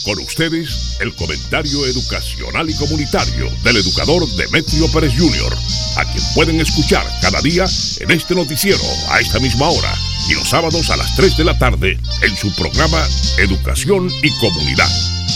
Con ustedes, el comentario educacional y comunitario del educador Demetrio Pérez Jr., a quien pueden escuchar cada día en este noticiero a esta misma hora y los sábados a las 3 de la tarde en su programa Educación y Comunidad.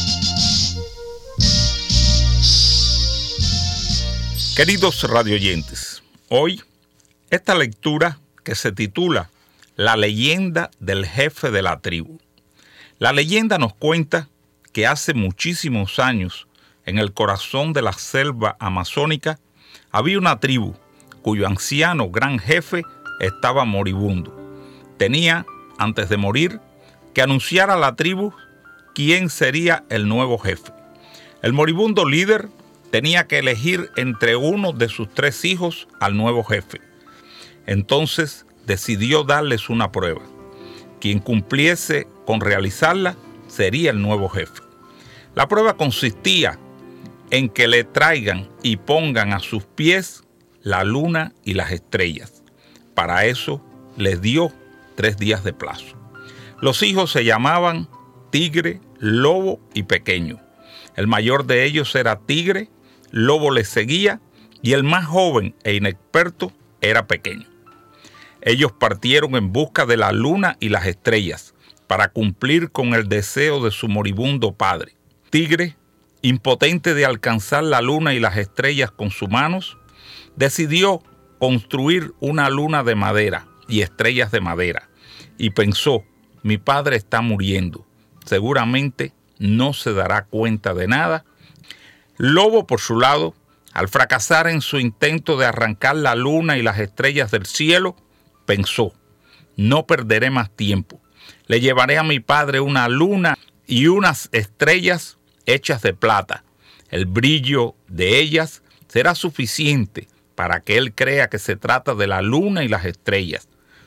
Queridos radioyentes, hoy esta lectura que se titula La leyenda del jefe de la tribu. La leyenda nos cuenta que hace muchísimos años, en el corazón de la selva amazónica, había una tribu cuyo anciano gran jefe estaba moribundo. Tenía, antes de morir, que anunciar a la tribu quién sería el nuevo jefe. El moribundo líder tenía que elegir entre uno de sus 3 hijos al nuevo jefe. Entonces decidió darles una prueba. Quien cumpliese con realizarla sería el nuevo jefe. La prueba consistía en que le traigan y pongan a sus pies la luna y las estrellas. Para eso les dio 3 días de plazo. Los hijos se llamaban Tigre, Lobo y Pequeño. El mayor de ellos era Tigre, Lobo le seguía y el más joven e inexperto era Pequeño. Ellos partieron en busca de la luna y las estrellas para cumplir con el deseo de su moribundo padre. Tigre, impotente de alcanzar la luna y las estrellas con sus manos, decidió construir una luna de madera y estrellas de madera y pensó: mi padre está muriendo, seguramente no se dará cuenta de nada. Lobo, por su lado, al fracasar en su intento de arrancar la luna y las estrellas del cielo, pensó: no perderé más tiempo. Le llevaré a mi padre una luna y unas estrellas hechas de plata. El brillo de ellas será suficiente para que él crea que se trata de la luna y las estrellas.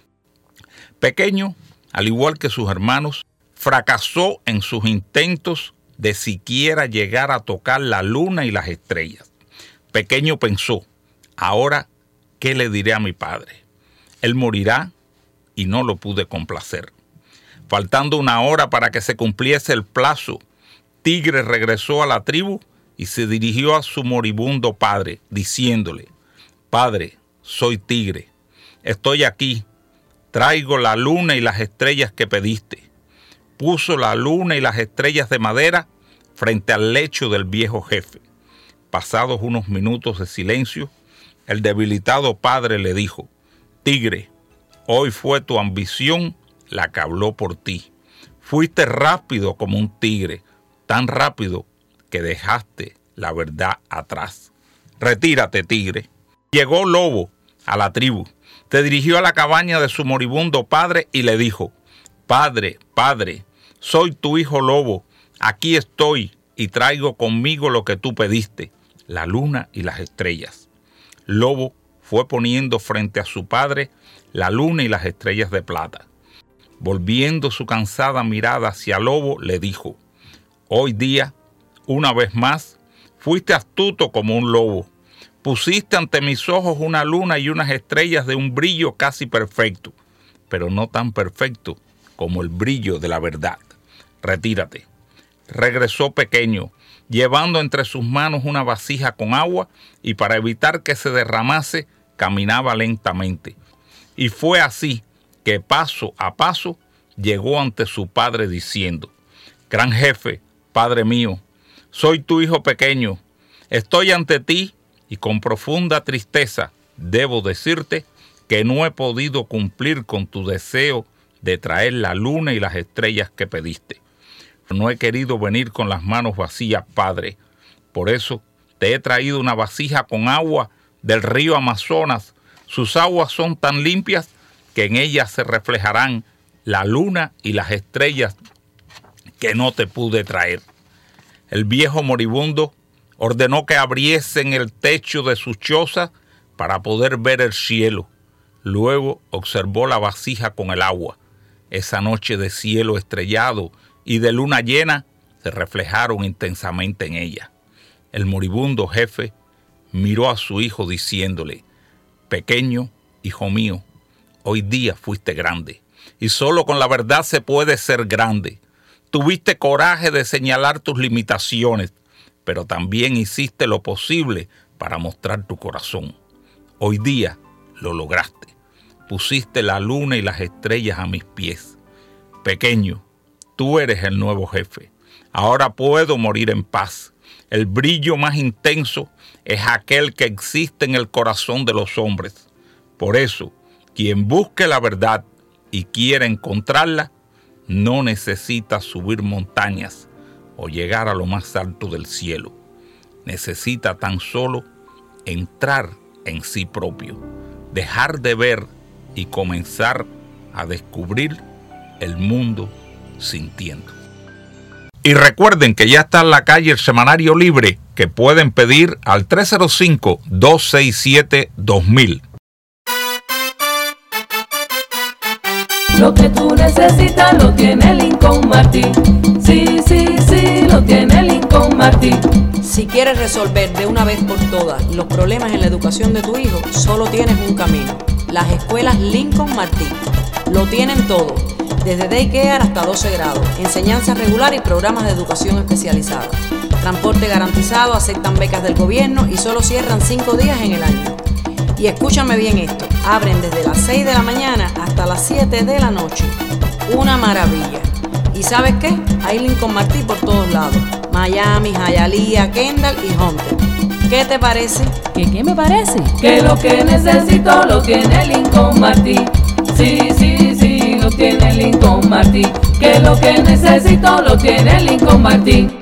Pequeño, al igual que sus hermanos, fracasó en sus intentos de siquiera llegar a tocar la luna y las estrellas. Pequeño pensó: ahora, ¿qué le diré a mi padre? Él morirá y no lo pude complacer. Faltando 1 hora para que se cumpliese el plazo, Tigre regresó a la tribu y se dirigió a su moribundo padre, diciéndole: Padre, soy Tigre, estoy aquí, traigo la luna y las estrellas que pediste. Puso la luna y las estrellas de madera frente al lecho del viejo jefe. Pasados unos minutos de silencio, el debilitado padre le dijo: Tigre, hoy fue tu ambición la que habló por ti. Fuiste rápido como un tigre, tan rápido que dejaste la verdad atrás. Retírate, Tigre. Llegó Lobo a la tribu, se dirigió a la cabaña de su moribundo padre y le dijo: Padre, padre, soy tu hijo Lobo, aquí estoy y traigo conmigo lo que tú pediste, la luna y las estrellas. Lobo fue poniendo frente a su padre la luna y las estrellas de plata. Volviendo su cansada mirada hacia Lobo, le dijo: Hoy día, una vez más, fuiste astuto como un lobo. Pusiste ante mis ojos una luna y unas estrellas de un brillo casi perfecto, pero no tan perfecto como el brillo de la verdad. Retírate. Regresó Pequeño, llevando entre sus manos una vasija con agua, y para evitar que se derramase, caminaba lentamente. Y fue así que paso a paso llegó ante su padre diciendo: Gran jefe, padre mío, soy tu hijo pequeño. Estoy ante ti y con profunda tristeza debo decirte que no he podido cumplir con tu deseo de traer la luna y las estrellas que pediste. No he querido venir con las manos vacías, padre. Por eso te he traído una vasija con agua del río Amazonas. Sus aguas son tan limpias que en ellas se reflejarán la luna y las estrellas que no te pude traer. El viejo moribundo ordenó que abriesen el techo de su choza para poder ver el cielo. Luego observó la vasija con el agua. Esa noche de cielo estrellado y de luna llena se reflejaron intensamente en ella. El moribundo jefe miró a su hijo diciéndole: Pequeño, hijo mío, hoy día fuiste grande, y solo con la verdad se puede ser grande. Tuviste coraje de señalar tus limitaciones, pero también hiciste lo posible para mostrar tu corazón. Hoy día lo lograste. Pusiste la luna y las estrellas a mis pies. Pequeño, tú eres el nuevo jefe. Ahora puedo morir en paz. El brillo más intenso es aquel que existe en el corazón de los hombres. Por eso, quien busque la verdad y quiera encontrarla, no necesita subir montañas o llegar a lo más alto del cielo. Necesita tan solo entrar en sí propio, dejar de ver y comenzar a descubrir el mundo sintiendo. Y recuerden que ya está en la calle el semanario libre que pueden pedir al 305-267-2000. Lo que tú necesitas lo tiene Lincoln Martin. Sí, sí, sí, lo tiene Lincoln Martin. Si quieres resolver de una vez por todas los problemas en la educación de tu hijo, solo tienes un camino: las escuelas Lincoln Martin. Lo tienen todo, desde daycare hasta 12 grados, enseñanza regular y programas de educación especializada. Transporte garantizado, aceptan becas del gobierno y solo cierran 5 días en el año. Y escúchame bien esto, abren desde las 6 de la mañana hasta las 7 de la noche. Una maravilla. ¿Y sabes qué? Hay Lincoln Martin por todos lados: Miami, Hialeah, Kendall y Hunter. ¿Qué te parece? ¿Qué me parece? Que lo que necesito lo tiene Lincoln Martin. Sí, sí, sí, lo tiene Lincoln Martin. Que lo que necesito lo tiene Lincoln Martin.